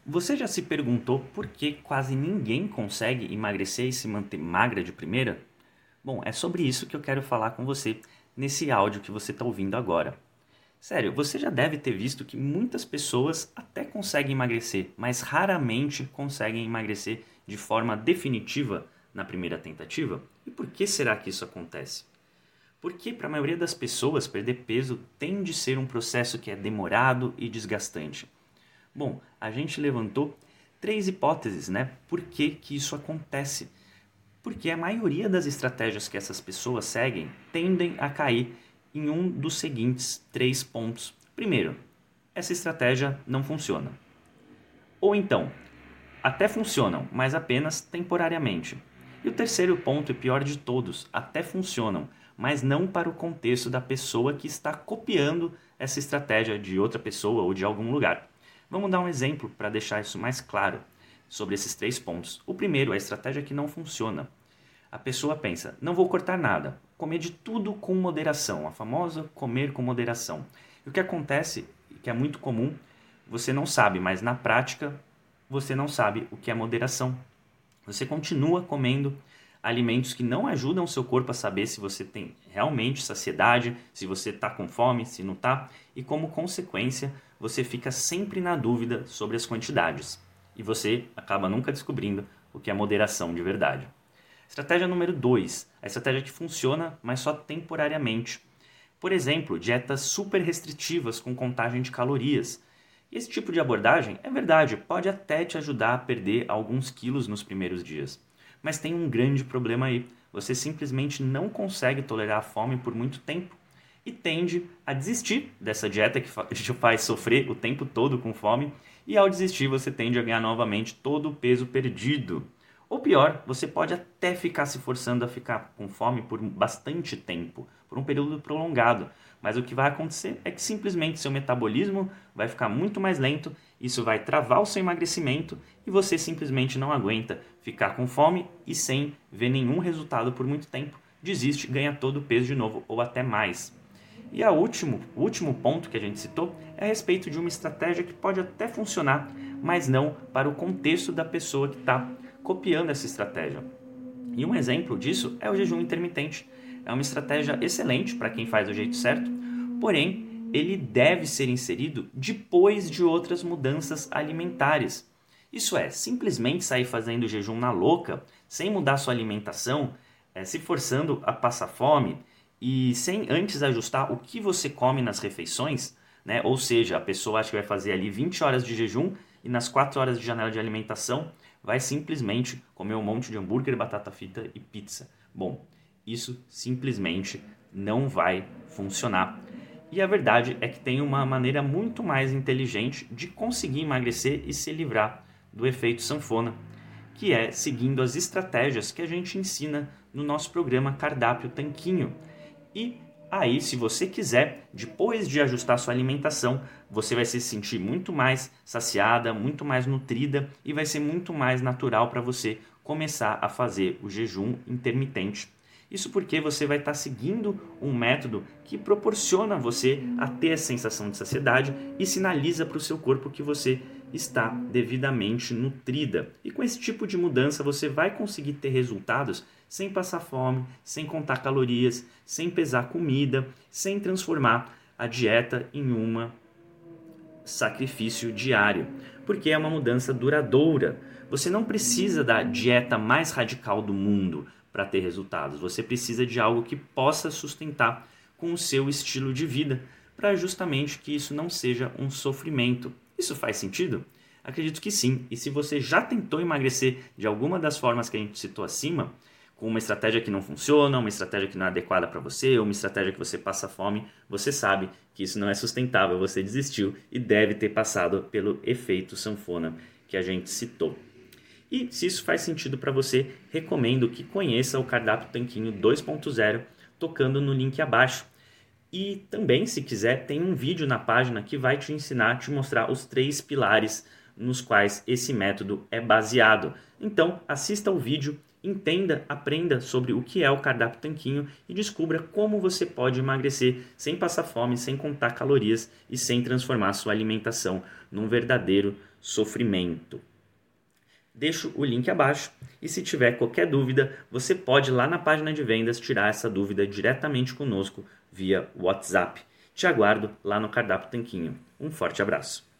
Você já se perguntou por que quase ninguém consegue emagrecer e se manter magra de primeira? Bom, é sobre isso que eu quero falar com você nesse áudio que você está ouvindo agora. Sério, você já deve ter visto que muitas pessoas até conseguem emagrecer, mas raramente conseguem emagrecer de forma definitiva na primeira tentativa? E por que será que isso acontece? Porque para a maioria das pessoas perder peso tende a ser um processo que é demorado e desgastante. Bom, a gente levantou três hipóteses, né? Por que isso acontece? Porque a maioria das estratégias que essas pessoas seguem tendem a cair em um dos seguintes três pontos. Primeiro, essa estratégia não funciona. Ou então, até funcionam, mas apenas temporariamente. E o terceiro ponto, e pior de todos, até funcionam, mas não para o contexto da pessoa que está copiando essa estratégia de outra pessoa ou de algum lugar. Vamos dar um exemplo para deixar isso mais claro sobre esses três pontos. O primeiro, a estratégia que não funciona. A pessoa pensa, não vou cortar nada, comer de tudo com moderação, a famosa comer com moderação. E o que acontece, que é muito comum, você não sabe, mas na prática você não sabe o que é moderação. Você continua comendo alimentos que não ajudam o seu corpo a saber se você tem realmente saciedade, se você está com fome, se não está, e como consequência você fica sempre na dúvida sobre as quantidades. E você acaba nunca descobrindo o que é moderação de verdade. Estratégia número 2, a estratégia que funciona, mas só temporariamente. Por exemplo, dietas super restritivas com contagem de calorias. E esse tipo de abordagem, é verdade, pode até te ajudar a perder alguns quilos nos primeiros dias. Mas tem um grande problema aí. Você simplesmente não consegue tolerar a fome por muito tempo e tende a desistir dessa dieta que te faz sofrer o tempo todo com fome, e ao desistir você tende a ganhar novamente todo o peso perdido. Ou pior, você pode até ficar se forçando a ficar com fome por bastante tempo, por um período prolongado, mas o que vai acontecer é que simplesmente seu metabolismo vai ficar muito mais lento, isso vai travar o seu emagrecimento e você simplesmente não aguenta ficar com fome e sem ver nenhum resultado por muito tempo, desiste, ganha todo o peso de novo ou até mais. E o último ponto que a gente citou é a respeito de uma estratégia que pode até funcionar, mas não para o contexto da pessoa que está copiando essa estratégia. E um exemplo disso é o jejum intermitente. É uma estratégia excelente para quem faz do jeito certo, porém ele deve ser inserido depois de outras mudanças alimentares. Isso é, simplesmente sair fazendo jejum na louca, sem mudar sua alimentação, se forçando a passar fome e sem antes ajustar o que você come nas refeições, né? Ou seja, a pessoa acha que vai fazer ali 20 horas de jejum e nas 4 horas de janela de alimentação vai simplesmente comer um monte de hambúrguer, batata frita e pizza. Bom, isso simplesmente não vai funcionar. E a verdade é que tem uma maneira muito mais inteligente de conseguir emagrecer e se livrar do efeito sanfona, que é seguindo as estratégias que a gente ensina no nosso programa Cardápio Tanquinho. E aí, se você quiser, depois de ajustar sua alimentação, você vai se sentir muito mais saciada, muito mais nutrida e vai ser muito mais natural para você começar a fazer o jejum intermitente. Isso porque você vai estar seguindo um método que proporciona você a ter a sensação de saciedade e sinaliza para o seu corpo que você está devidamente nutrida. E com esse tipo de mudança você vai conseguir ter resultados sem passar fome, sem contar calorias, sem pesar comida, sem transformar a dieta em um sacrifício diário, porque é uma mudança duradoura. Você não precisa da dieta mais radical do mundo para ter resultados, você precisa de algo que possa sustentar com o seu estilo de vida, para justamente que isso não seja um sofrimento. Isso faz sentido? Acredito que sim, e se você já tentou emagrecer de alguma das formas que a gente citou acima, com uma estratégia que não funciona, uma estratégia que não é adequada para você, ou uma estratégia que você passa fome, você sabe que isso não é sustentável, você desistiu e deve ter passado pelo efeito sanfona que a gente citou. E se isso faz sentido para você, recomendo que conheça o Cardápio Tanquinho 2.0 tocando no link abaixo. E também, se quiser, tem um vídeo na página que vai te ensinar, te mostrar os 3 pilares nos quais esse método é baseado. Então, assista ao vídeo Entenda, aprenda sobre o que é o cardápio Tanquinho e descubra como você pode emagrecer sem passar fome, sem contar calorias e sem transformar sua alimentação num verdadeiro sofrimento. Deixo o link abaixo e se tiver qualquer dúvida, você pode ir lá na página de vendas tirar essa dúvida diretamente conosco via WhatsApp. Te aguardo lá no Cardápio Tanquinho. Um forte abraço.